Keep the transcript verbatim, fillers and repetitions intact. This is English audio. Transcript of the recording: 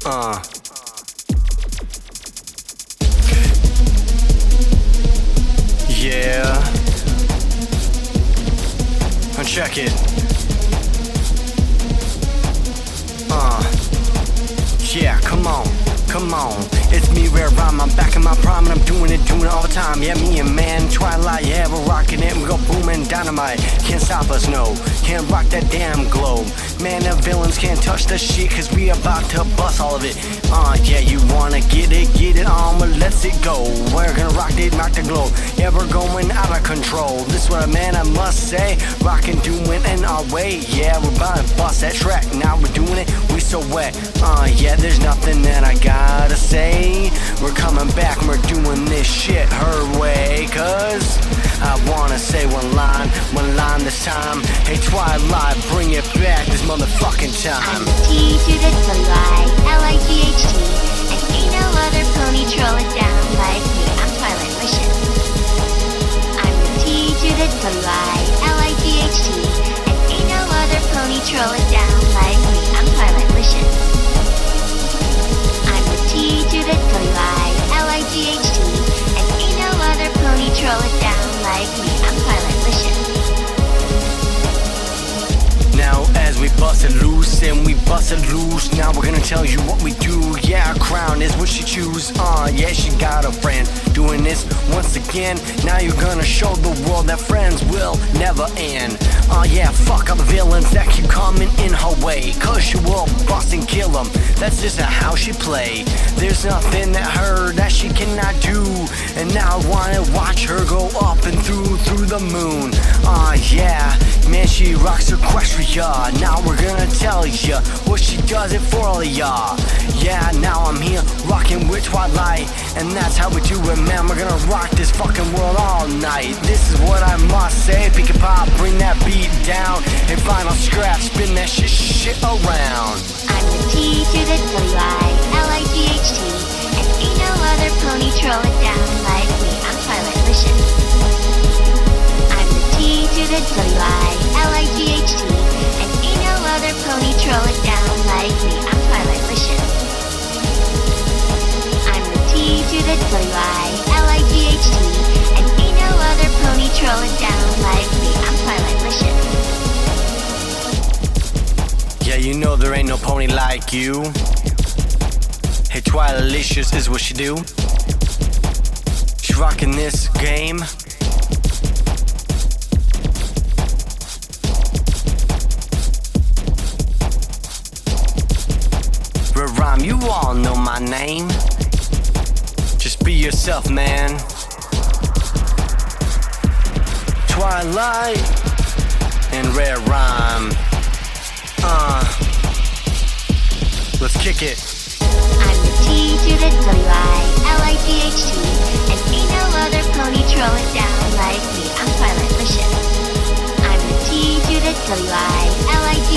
Uh. Yeah. And check it. Uh. Yeah, come on. Come on, it's me, Rare Rhyme. I'm back in my prime and I'm doing it, doing it all the time. Yeah, me and man, Twilight, yeah, we're rocking it. We go booming, dynamite. Can't stop us, no. Can't rock that damn globe. Man, the villains can't touch the shit, cause we about to bust all of it. Uh, yeah, you wanna get it, get it on, but let's it go. We're gonna rock it, rock the globe. Yeah, we're going out of control. This what a man I must say. Rockin', doing in our way. Yeah, we're about to bust that track. Now we're doing it, we so wet. Uh, yeah, there's nothing that I got to say. We're coming back and we're doing this shit her way. Cause I wanna say one line, one line this time. Hey Twilight, bring it back this motherfucking time. I'm the T to the Twilight, L I G H T. And ain't no other pony troll it down like me. I'm Twilight Wishing. I'm the T to the Twilight, L I G H T. And ain't no other pony troll it down like me. I'm Twilight Wishing. T to the Twilight, L I G H T. And ain't no other pony troll it down like me. I'm Twilight Wishing. Now as we bust it loose and we bust it loose, now we're gonna tell you what we do. Yeah, our crown is what she choose. Uh, yeah, she got a friend doing this once again. Now you're gonna show the world that friends will never end. Uh, yeah, fuck all the villains that keep coming in her way. Cause she will bust and kill them. That's just how she play. There's nothing that her that she cannot do. And now I wanna watch her go up and through, through the moon. Uh, yeah, man, she rocks Equestria. Now we're gonna tell ya what she does it for all of y'all. Yeah, now I'm here rocking with Twilight. And that's how we do it, man. We're gonna rock this fucking world all night. This is what I must say. Pick a pop, bring that beat down. And final scratch, spin that shit, shit around. I'm the T to the Twilight, L I G H T. And ain't no other pony troll it down like me. I'm Twilight Wishing. I'm the T to the Twilight, L I G H T. And ain't no other pony troll it down like me. I'm Twilight Wishing. I'm the T to the Twilight, L I G H T. And ain't no other pony troll it down like me. I'm Twilight Wishing. Yeah, you know there ain't no pony like you. Hey, Twilicious is what she do. She's rocking this game. Rare Rhyme, you all know my name. Just be yourself, man. Twilight and Rare Rhyme. Uh, let's kick it. I'm the T to the Twilight, L I G H T. And ain't no other pony troll it down like me. I'm Twilight Wishing. I'm the T to the Twilight, L I G